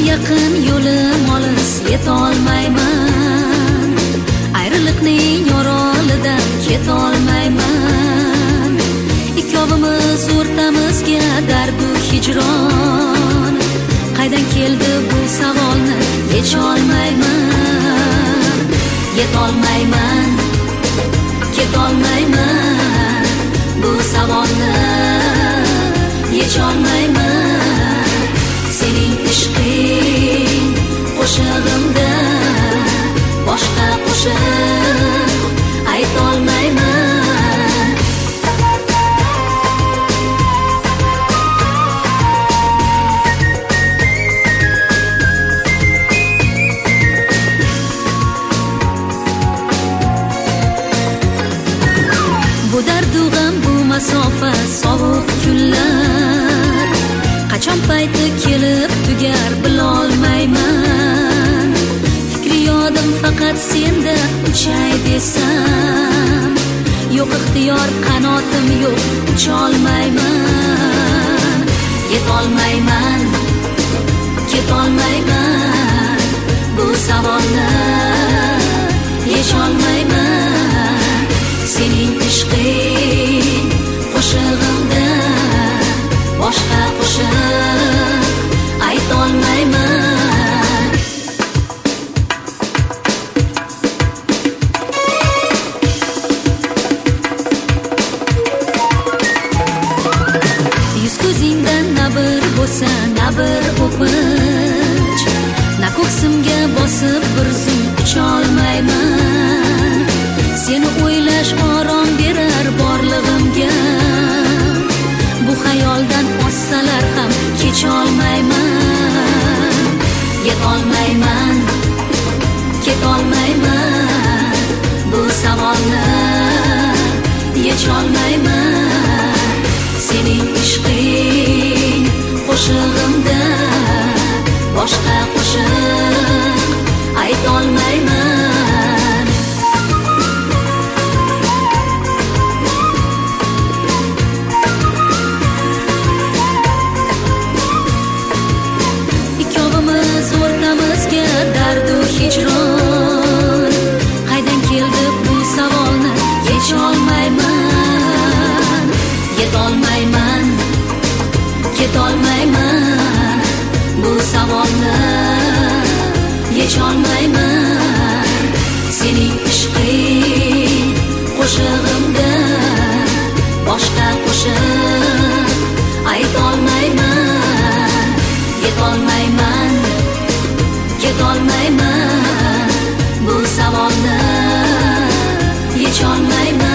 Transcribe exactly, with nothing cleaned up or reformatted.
yaqin yo'lim olis yetolmayman, ayriliqning yorolidan ketolmayman. Ikkovimiz o'rtamizga dardu hijron, qaydan keldi bu savolni yecholmayman. Yetolmayman, ketolmayman, bu savolni yecholmayman. Sening ishqing qo'shig'imda boshqa qo'shiq aytolmayman. Bu dardu g'am, bu masofa, sovuq kunlar qachon payti kelib tugar bilolmayman. Fikri yodim faqat senda uchay desam, yo'q ixtiyor, qanotim yo'q, ucholmayman. Yetolmayman, ketolmayman, bu savolni yecholmayman. Sening ishqing qo'shig'imda boshqa qo'shiq aytolmayman. Yuz ko'zingdan na bir bo'lsa, na bir o'pinch, na ko'ksimga bosib bir zum ucholmayman. Seni o'ylash orom berar borlig'imga, bu xayoldan ossalar ham kecholmayman. Yetolmayman, ketolmayman, bu savolni yecholmayman. Sening ishqing qo'shig'imda boshqa qo'shiq aytolmayman. Ikkovimiz o'rtamizga dardu hijron, qaydan keldi bu savolni yecholmayman. Yetolmayman, ketolmayman, bu savolni yecholmayman. Sening ishqing qo'shig'imda boshqa qo'shiq aytolmayman. Yetolmayman, ketolmayman, bu savolni yecholmayman.